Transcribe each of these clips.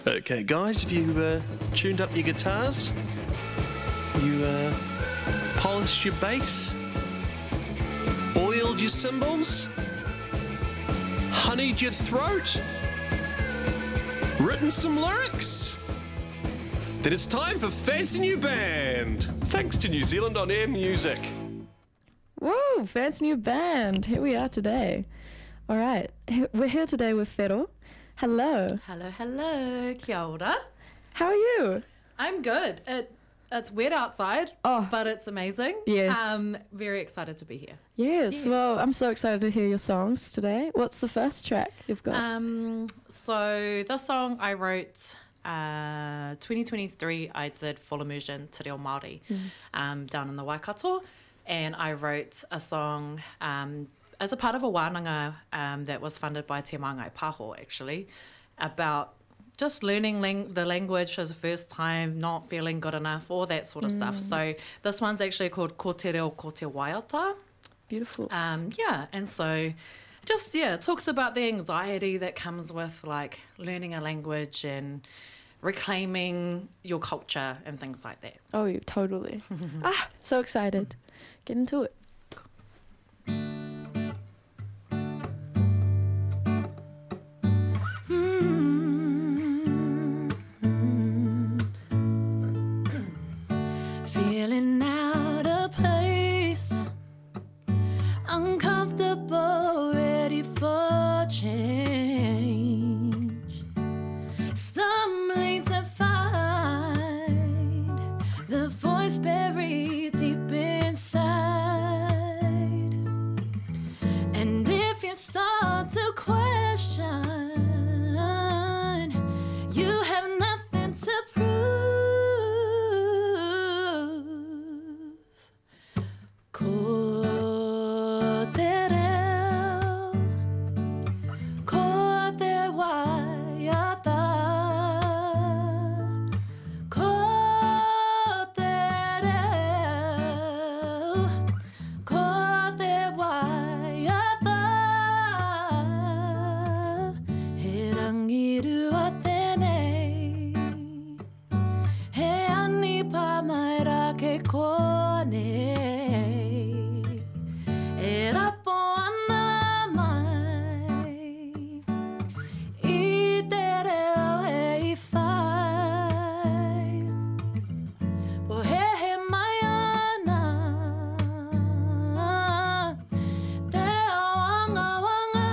Okay, guys, have you tuned up your guitars? You polished your bass? Oiled your cymbals? Honeyed your throat? Written some lyrics? Then it's time for Fancy New Band, thanks to New Zealand On Air Music. Woo, Fancy New Band. Here we are today. All right, we're here today with Fero. Hello. Hello. Kia ora. How are you? I'm good. It's wet outside, but it's amazing. Yes. Very excited to be here. Yes, well, I'm so excited to hear your songs today. What's the first track you've got? So the song I wrote 2023, I did full immersion Te Reo Māori down in the Waikato, and I wrote a song as a part of a wānanga that was funded by Te Māngai Pāho, actually, about just learning the language for the first time, not feeling good enough, all that sort of stuff. So this one's actually called Ko Te Reo Ko Te Waiata. Beautiful. And so just, it talks about the anxiety that comes with, like, learning a language and reclaiming your culture and things like that. Oh, totally. So excited. Get into it. Feeling out of place, uncomfortable, ready for change, stumbling to find the voice buried deep inside. And if you start to question, you have nothing to prove. Ko te reo, ko te waiata, ko te reo, ko te waiata, he rangiru a tēnei, he ani pamaira ke kone. E rapo ana mai, I te reo e I whai, po he mai ana, te awanga wanga,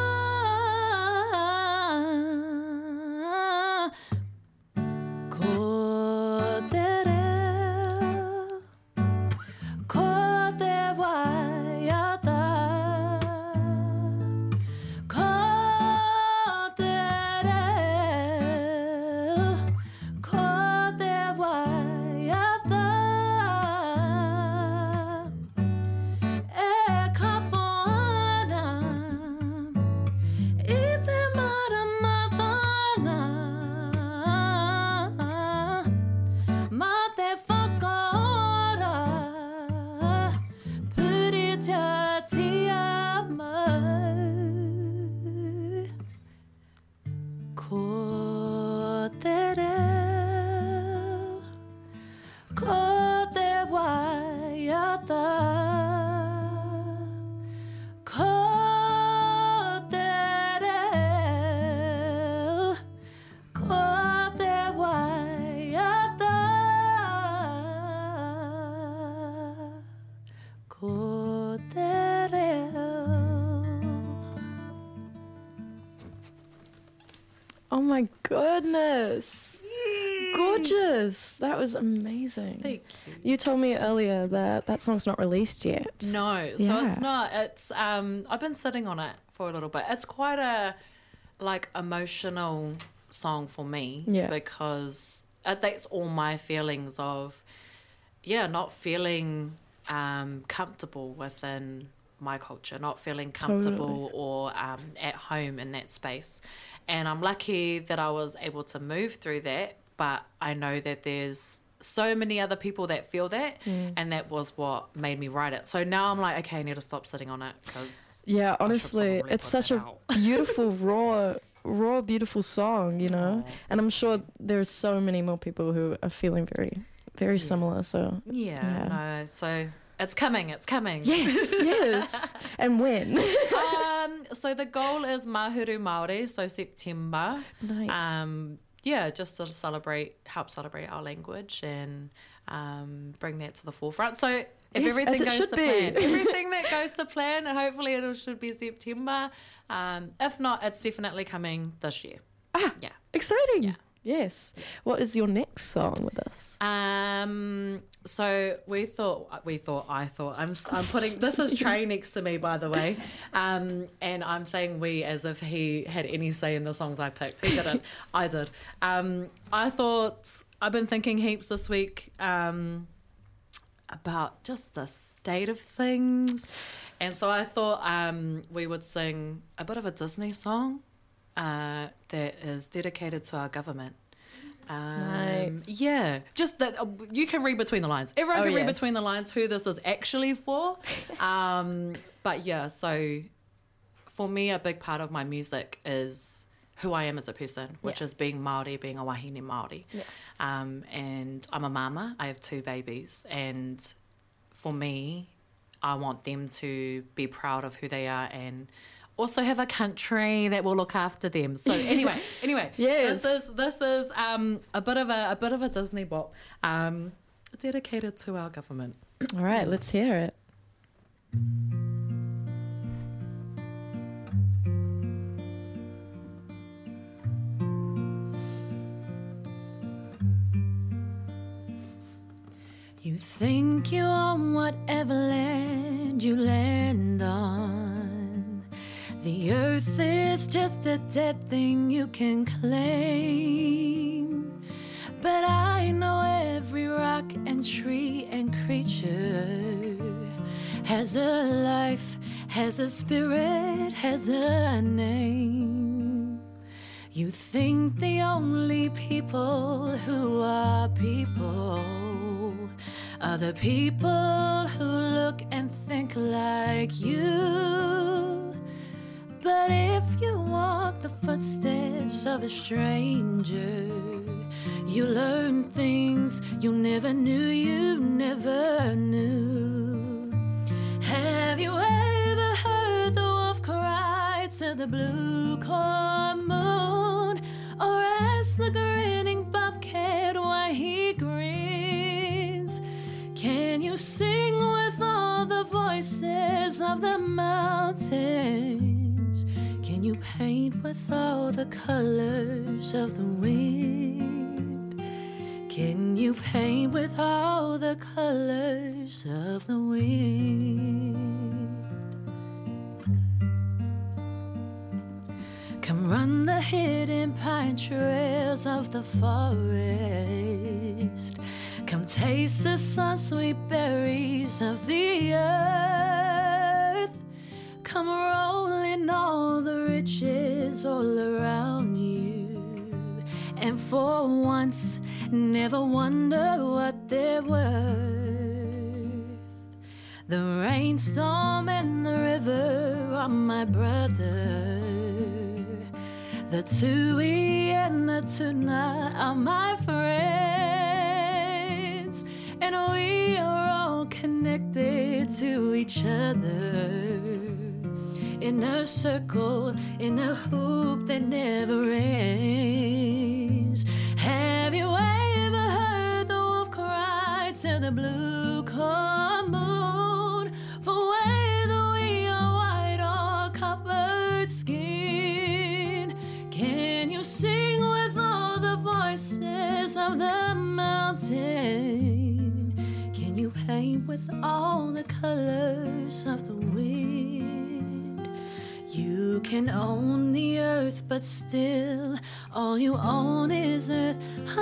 ko te reo, ko te waiata, ko te reo, ko te waiata, e kapo ana, I te maramatanga, ma te whakaora, puritia tia mau. Ko te reo, ko te waiata, ko te reo, ko te waiata, ko te reo. Oh my goodness. Gorgeous. That was amazing. Thank you. You told me earlier that song's not released yet. No, so Yeah. it's not. It's I've been sitting on it for a little bit. It's quite a emotional song for me, Yeah. because that's all my feelings of not feeling comfortable within my culture, not feeling comfortable or at home in that space. And I'm lucky that I was able to move through that, but I know that there's so many other people that feel that, and that was what made me write it. So now I'm like, okay, I need to stop sitting on it, because Yeah, honestly, it's such a beautiful, raw raw, beautiful song, you know. And I'm sure there's so many more people who are feeling very, very similar. So no, so it's coming. yes, yes. And when? So the goal is Mahuru Māori, so September. Nice. Just to help celebrate our language and bring that to the forefront. So if everything goes to plan, everything that goes to plan, hopefully it should be September. If not, it's definitely coming this year. Yeah. Exciting. Yeah. Yes. What is your next song with us? So I thought, I'm putting, this is Trey next to me, by the way. And I'm saying we as if he had any say in the songs I picked. He didn't. I did. I thought, I've been thinking heaps this week, about just the state of things. And so I thought, we would sing a bit of a Disney song, that is dedicated to our government. Nice. Yeah, just that you can read between the lines. Everyone can read between the lines who this is actually for. But yeah, so for me, a big part of my music is who I am as a person, which is being Māori, being a wahine Māori. Yeah. And I'm a mama. I have 2 babies, and for me, I want them to be proud of who they are and also have a country that will look after them. So anyway, yes. this is a bit of a Disney bop, dedicated to our government. All right, let's hear it. You think you own whatever land you land on. The earth is just a dead thing you can claim. But I know every rock and tree and creature has a life, has a spirit, has a name. You think the only people who are people are the people who look and think like you. But if you walk the footsteps of a stranger, you learn things you never knew you never knew. Have you ever heard the wolf cry to the blue corn moon, or ask the grinning bobcat why he grins? Can you sing with all the voices of the mountains? Can you paint with all the colors of the wind? Can you paint with all the colors of the wind? Come run the hidden pine trails of the forest. Come taste the sun-sweet berries of the earth. Come roll in all the riches all around you, and for once never wonder what they're worth. The rainstorm and the river are my brother. The tui and the tuna are my friends, and we are all connected to each other in a circle, in a hoop that never ends. Have you ever heard the wolf cry to the blue corn moon? For whether we are white or copper skin, can you sing with all the voices of the mountain? Can you paint with all the colors of the wind? You can own the earth, but still all you own is earth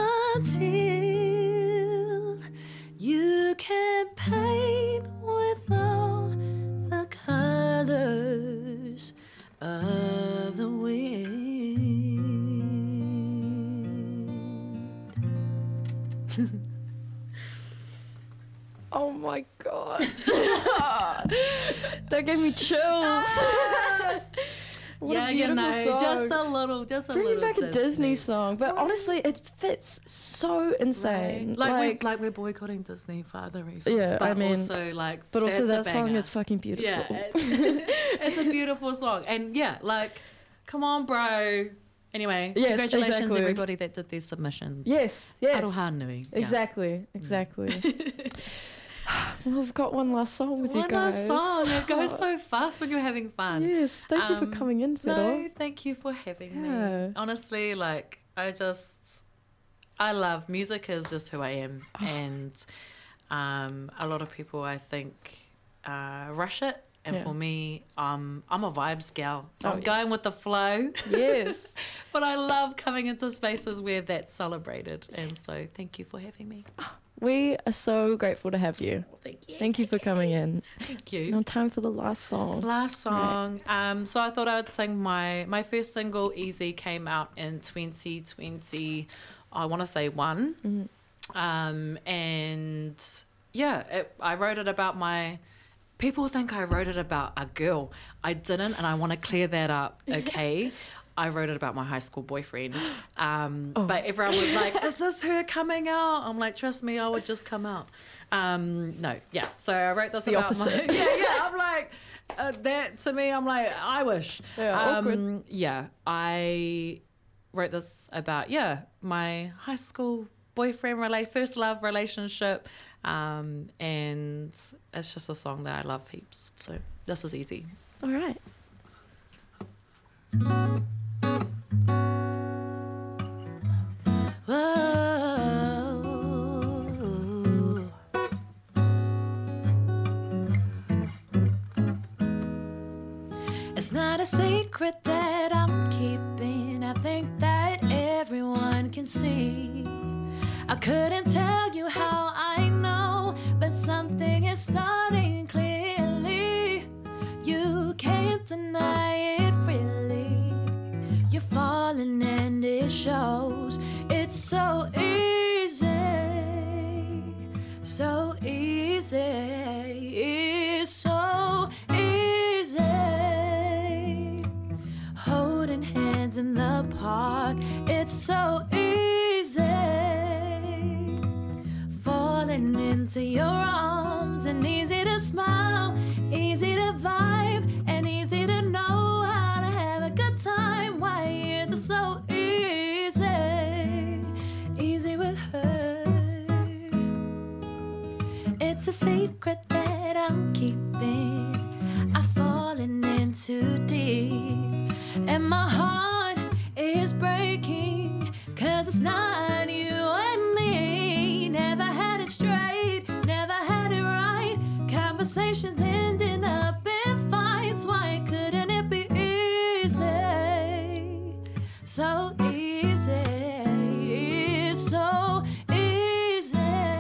until you can paint with all the colors of the wind. Oh my god. That gave me chills. What yeah, a beautiful song. just a Bring little back a Disney song, but honestly, it fits so insane. Right. Like we're boycotting Disney for other reasons. Yeah, but I mean, also but also that that's a song banger. is fucking beautiful. Yeah, it's a beautiful song, and yeah, like, come on, bro. Anyway, Yes, congratulations exactly. everybody that did these submissions. Yes. Aroha nui. Yeah. Exactly. Well, we've got one last song with you One guys. last song. It goes so fast when you're having fun. Yes, thank you for coming in, Fiddle. No, thank you for having Yeah. me. Honestly, like, I love music is just who I am. And a lot of people, I think, rush it. And Yeah. for me, I'm a vibes gal. So I'm yeah. going with the flow. Yes. But I love coming into spaces where that's celebrated. And so thank you for having me. We are so grateful to have you. Well, thank you. Thank you for coming in. Thank you. Now time for the last song. Last song. So I thought I would sing my first single, Easy, came out in 2020. I want to say one. And yeah, I wrote it about my. People think I wrote it about a girl. I didn't, and I want to clear that up. Okay. I wrote it about my high school boyfriend. But everyone was like, is this her coming out? I'm like, trust me, I would just come out. No, yeah. So I wrote this the about opposite. I'm like, that to me, I'm like, I wish. Yeah, awkward. Yeah, I wrote this about, my high school boyfriend, first love relationship. And it's just a song that I love heaps. So this is easy. All right. Whoa. It's not a secret that I'm keeping. I think that everyone can see. I couldn't tell you how I know, but something is starting clearly. You can't deny it, really. You're falling and it shows. It's so easy, so easy. It's so easy. Holding hands in the park. It's so easy. Falling into your arms, and easy to smile, easy to vibe, and easy to know how to have a good time. Why is it so easy? Easy with her. It's a secret that I'm keeping. I've fallen in too deep, and my heart is breaking, 'cause it's not you and me. Never had it straight, never had it right. Conversations ending up in fights. Why couldn't it be easy? So easy, it's so easy.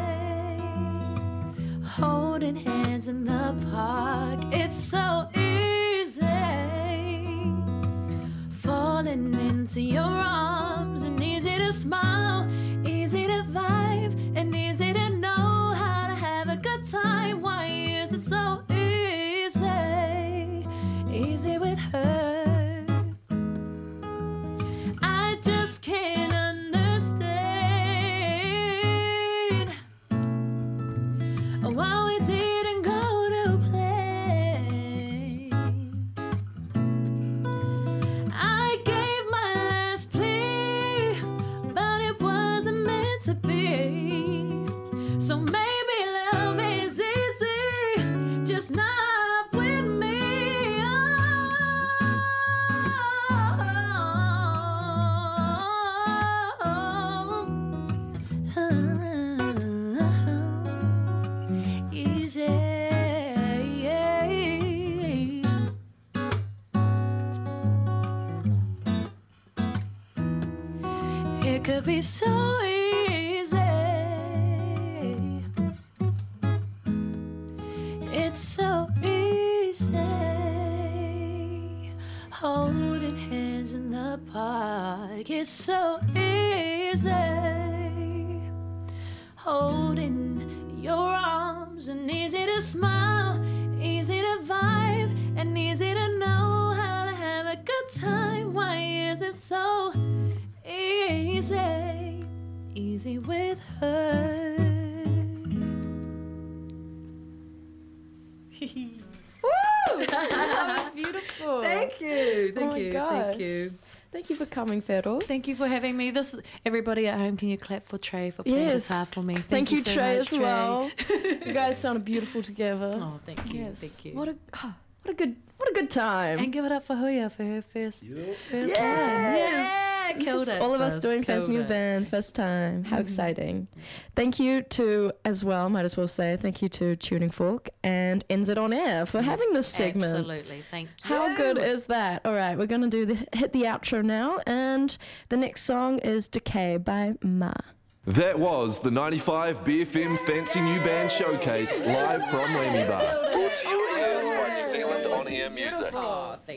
Holding hands in the park. It's so easy. Falling into your arms, and easy to smile, easy to vibe, and easy to know how to have a good time. Why is it so easy? Easy with her. I just can't understand why we didn't go to plan. I gave my last plea, but it wasn't meant to be. So maybe love is easy, just not with me. Easy. It could be so easy. It's so easy. Holding hands in the park. It's so easy. Holding your arms, and easy to smile, easy to vibe, and easy to know how to have a good time. so easy, easy with her. Woo! That was beautiful. Thank you. Oh my gosh. Thank you. Thank you for coming, Fero. Thank you for having me. This everybody at home, can you clap for Trey for playing guitar for me? Thank you, so Trey, much, as well. You guys sounded beautiful together. Oh, thank you. Yes. Thank you. What a good time. And give it up for Huya for her first one. Yeah. Yes. Killed it. All of us sis. doing Killed First New it. Band, first time. How exciting. Thank you to, as well, might as well say, thank you to Tuning Fork and NZ On Air for having this segment. Absolutely. Thank you. How good is that? All right, we're going to hit the outro now, and the next song is Decay by Ma. That was the 95 BFM Fancy New Band Showcase live from Lemmy Bar. Brought to your ears by New Zealand On Air Music.